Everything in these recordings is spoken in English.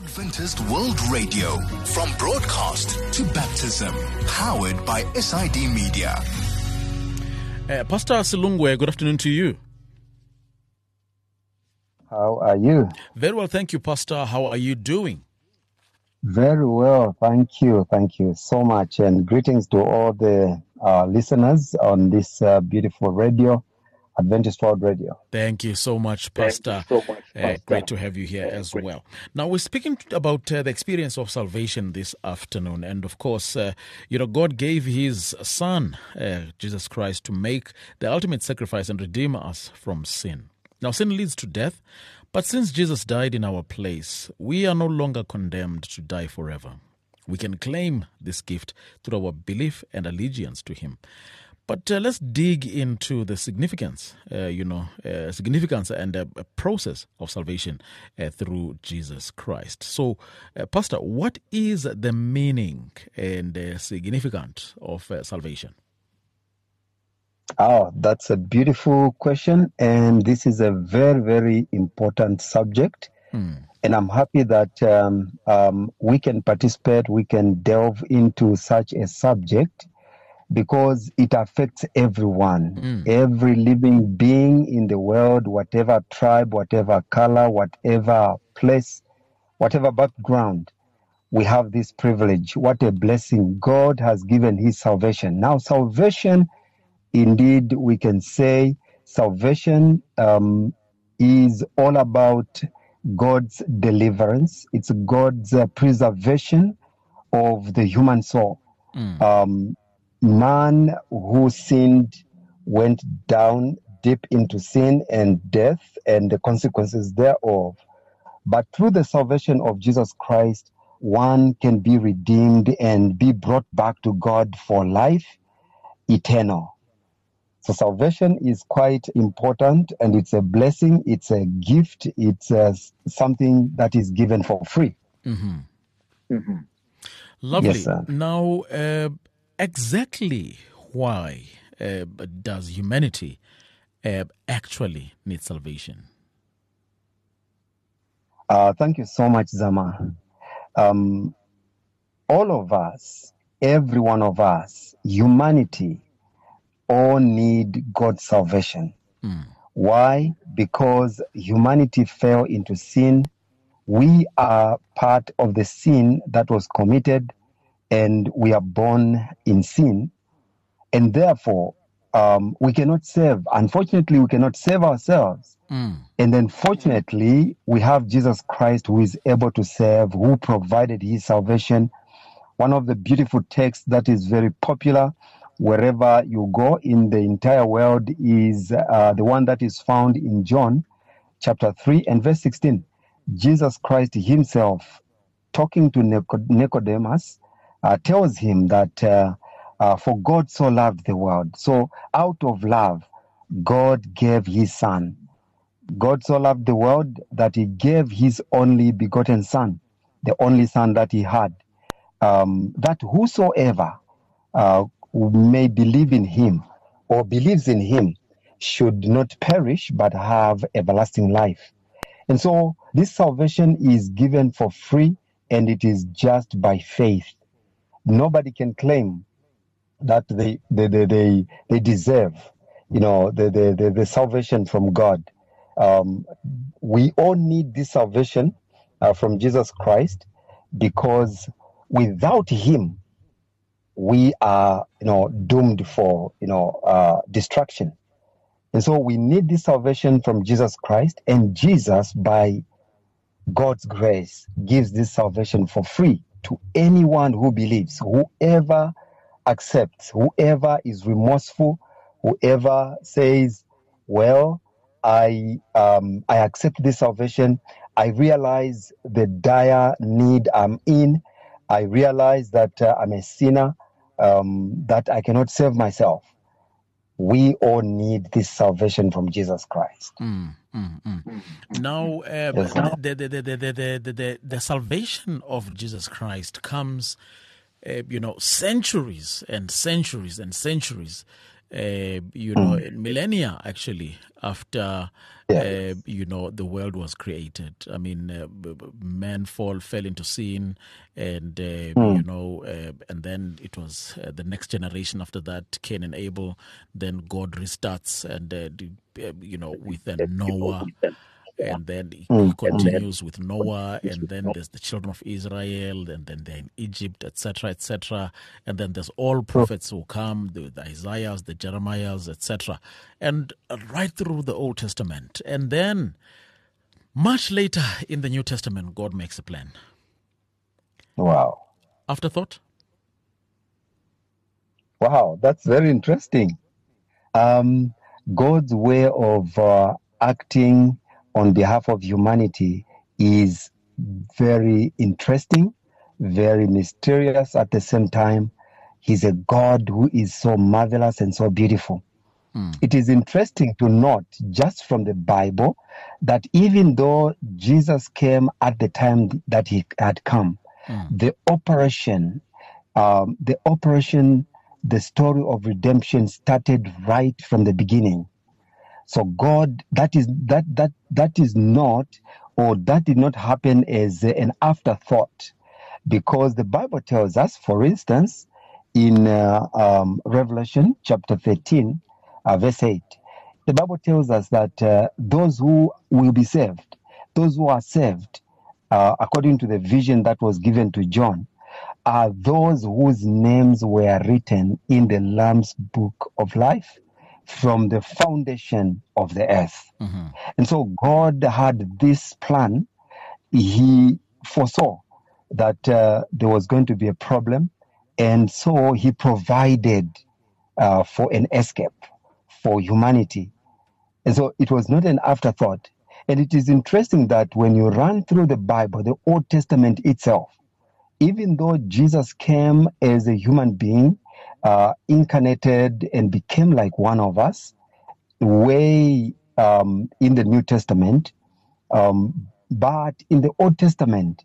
Adventist World Radio, from broadcast to baptism, powered by SID Media. Pastor Silungwe, good afternoon to you. How are you? Very well, thank you, Pastor. How are you doing? Very well, thank you. Thank you so much. And greetings to all the listeners on this beautiful radio, Adventist World Radio. Thank you so much, Pastor. Great to have you here as well. Now, we're speaking about the experience of salvation this afternoon. And of course, God gave his Son, Jesus Christ, to make the ultimate sacrifice and redeem us from sin. Now, sin leads to death, but since Jesus died in our place, we are no longer condemned to die forever. We can claim this gift through our belief and allegiance to him. But let's dig into the significance, and a process of salvation through Jesus Christ. So, Pastor, what is the meaning and significance of salvation? Oh, that's a beautiful question. And this is a very, very important subject. And I'm happy that we can participate, we can delve into such a subject, because it affects everyone, every living being in the world, whatever tribe, whatever color, whatever place, whatever background. We have this privilege. What a blessing. God has given his salvation. Now, salvation, indeed, we can say salvation is all about God's deliverance. It's God's preservation of the human soul. Man who sinned went down deep into sin and death and the consequences thereof. But through the salvation of Jesus Christ, one can be redeemed and be brought back to God for life eternal. So salvation is quite important, and it's a blessing, it's a gift, it's something that is given for free. Lovely. Yes, sir. Now, exactly why does humanity actually need salvation? Thank you so much, Zama. All of us, every one of us, humanity, all need God's salvation. Why? Because humanity fell into sin. We are part of the sin that was committed, and we are born in sin. And therefore, we cannot save. Unfortunately, we cannot save ourselves. And then fortunately, we have Jesus Christ, who is able to save, who provided his salvation. One of the beautiful texts that is very popular wherever you go in the entire world is the one that is found in John chapter 3 and verse 16. Jesus Christ himself, talking to Nicodemus, tells him that for God so loved the world. So out of love, God gave his Son. God so loved the world that he gave his only begotten Son, the only Son that he had, that whosoever may believe in him or believes in him should not perish but have everlasting life. And so this salvation is given for free, and it is just by faith. Nobody can claim that they deserve, the salvation from God. We all need this salvation from Jesus Christ, because without him, we are, doomed for, destruction. And so we need this salvation from Jesus Christ, and Jesus, by God's grace, gives this salvation for free to anyone who believes, whoever accepts, whoever is remorseful, whoever says, well, I accept this salvation. I realize the dire need I'm in. I realize that I'm a sinner, that I cannot save myself. We all need this salvation from Jesus Christ. Now, the salvation of Jesus Christ comes, centuries and centuries and centuries millennia actually after the world was created. I mean, man fell into sin, and and then it was the next generation after that, Cain and Abel. Then God restarts, and with Noah. And then he continues with Noah, and then there's the children of Israel, and then they're in Egypt, etc., etc. And then there's all prophets who come, the Isaiahs, the Jeremiahs, etc. And right through the Old Testament. And then much later in the New Testament, God makes a plan. Wow. Afterthought? Wow, that's very interesting. God's way of acting on behalf of humanity is very interesting, very mysterious at the same time. He's a God who is so marvelous and so beautiful. It is interesting to note, just from the Bible, that even though Jesus came at the time that he had come, the story of redemption started right from the beginning. So God, that is not, or that did not happen as an afterthought, because the Bible tells us, for instance, in Revelation chapter 13, verse 8, the Bible tells us that those who will be saved, those who are saved, according to the vision that was given to John, are those whose names were written in the Lamb's book of life from the foundation of the earth. And so God had this plan. He foresaw that there was going to be a problem, and so he provided for an escape for humanity. And so it was not an afterthought. And it is interesting that when you run through the Bible, the Old Testament itself, even though Jesus came as a human being, incarnated and became like one of us, way in the New Testament, but in the Old Testament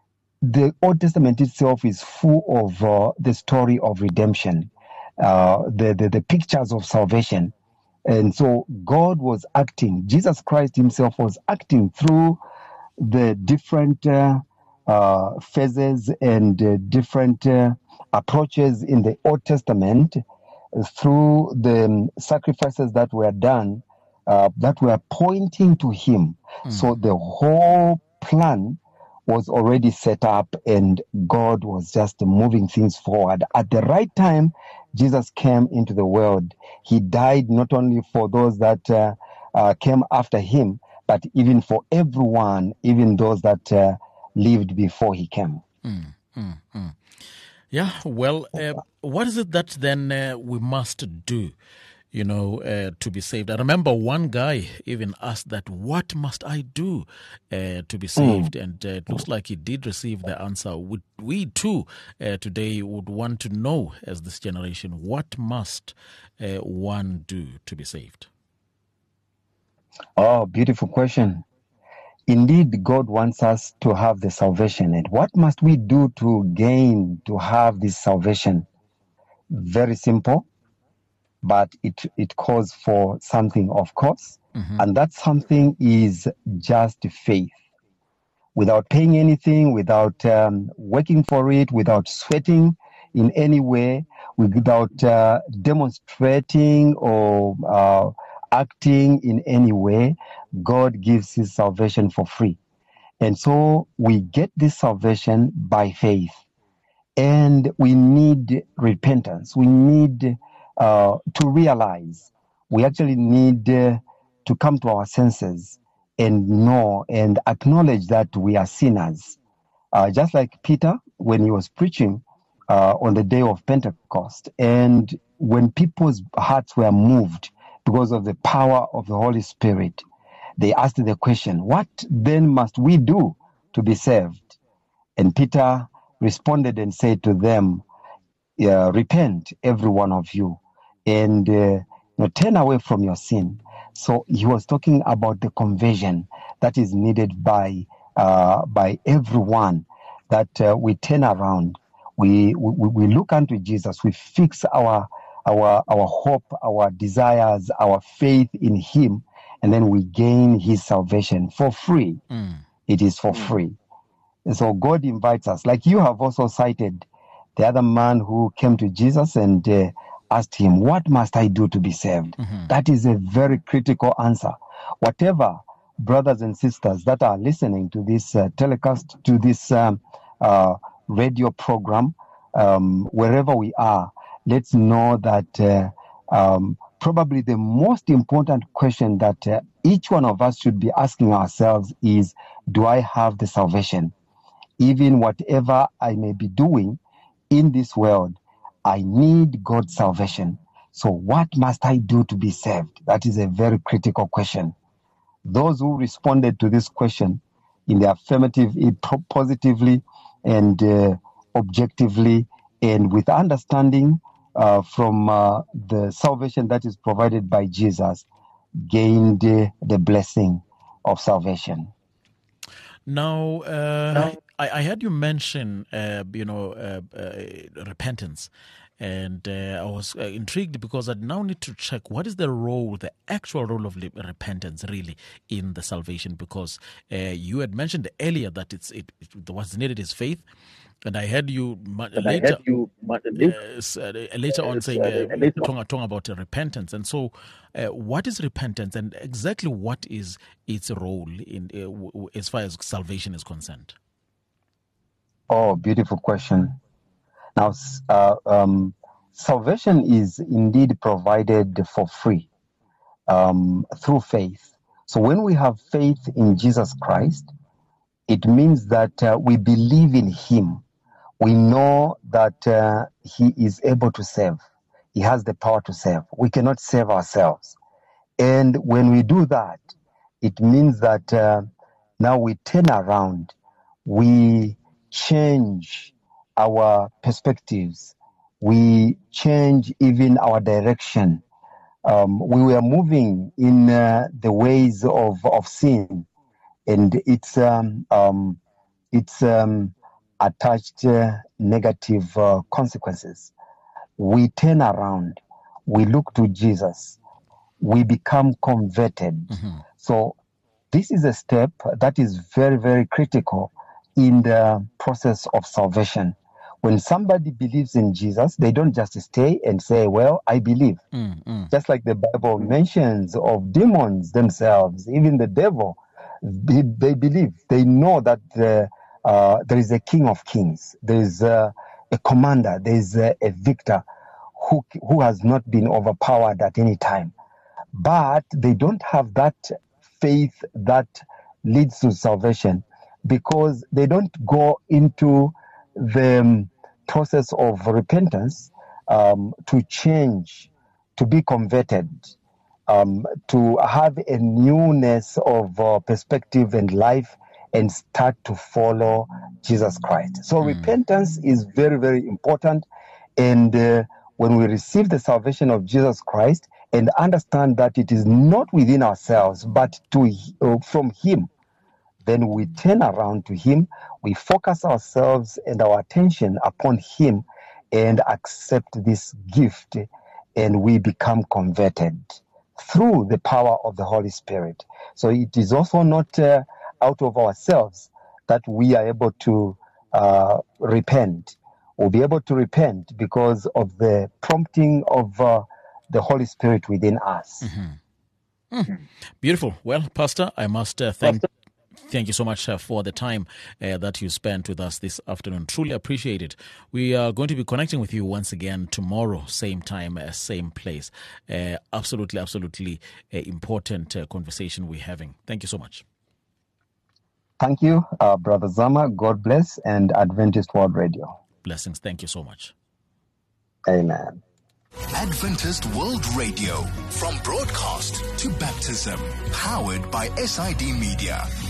itself is full of the story of redemption, the pictures of salvation. And so God was acting, Jesus Christ himself was acting through the different phases and different approaches in the Old Testament, through the sacrifices that were done, that were pointing to him. So the whole plan was already set up, and God was just moving things forward. At the right time, Jesus came into the world. He died not only for those that came after him, but even for everyone, even those that lived before he came. Yeah, well, what is it that then we must do, to be saved? I remember one guy even asked that, what must I do to be saved? And it looks like he did receive the answer. We too today would want to know, as this generation, what must one do to be saved? Oh, beautiful question. Indeed, God wants us to have the salvation. And what must we do to have this salvation? Very simple, but it calls for something, of course. And that something is just faith. Without paying anything, without working for it, without sweating in any way, without demonstrating or acting in any way, God gives his salvation for free. And so we get this salvation by faith. And we need repentance. We need to realize, we actually need to come to our senses and know and acknowledge that we are sinners. Just like Peter, when he was preaching on the day of Pentecost, and when people's hearts were moved because of the power of the Holy Spirit, they asked the question, what then must we do to be saved? And Peter responded and said to them, repent, every one of you, and turn away from your sin. So he was talking about the conversion that is needed by everyone, that we turn around, we look unto Jesus, we fix our our hope, our desires, our faith in him, and then we gain his salvation for free. It is for free. And so God invites us, like you have also cited the other man who came to Jesus and asked him, what must I do to be saved? That is a very critical answer. Whatever brothers and sisters that are listening to this telecast, to this radio program, wherever we are, let's know that probably the most important question that each one of us should be asking ourselves is, do I have the salvation? Even whatever I may be doing in this world, I need God's salvation. So what must I do to be saved? That is a very critical question. Those who responded to this question in the affirmative, positively and objectively, and with understanding from the salvation that is provided by Jesus, gained the blessing of salvation. Now, I heard you mention, repentance. And I was intrigued because I now need to check what is the actual role of repentance really in the salvation, because you had mentioned earlier that what's needed is faith. And I heard you later on saying, talking about repentance. And so what is repentance and exactly what is its role in as far as salvation is concerned? Oh, beautiful question. Now, salvation is indeed provided for free through faith. So when we have faith in Jesus Christ, it means that we believe in him. We know that he is able to save. He has the power to save. We cannot save ourselves. And when we do that, it means that now we turn around. We change our perspectives. We change even our direction. We were moving in the ways of sin, and it's attached negative consequences. We turn around. We look to Jesus. We become converted. So this is a step that is very, very critical in the process of salvation. When somebody believes in Jesus, they don't just stay and say, well, I believe. Just like the Bible mentions of demons themselves, even the devil, they believe. They know that there is a King of Kings. There is a commander. There is a victor who has not been overpowered at any time. But they don't have that faith that leads to salvation, because they don't go into the process of repentance to change, to be converted, to have a newness of perspective and life and start to follow Jesus Christ. So repentance is very, very important. And when we receive the salvation of Jesus Christ and understand that it is not within ourselves, but from him, then we turn around to him, we focus ourselves and our attention upon him and accept this gift, and we become converted through the power of the Holy Spirit. So it is also not out of ourselves that we are able to repent. We'll be able to repent because of the prompting of the Holy Spirit within us. Beautiful. Well, Pastor, I must thank you so much for the time that you spent with us this afternoon. Truly appreciate it. We are going to be connecting with you once again tomorrow, same time, same place. Absolutely important conversation we're having. Thank you so much. Thank you, Brother Zama. God bless, and Adventist World Radio. Blessings. Thank you so much. Amen. Adventist World Radio, from broadcast to baptism, powered by SID Media.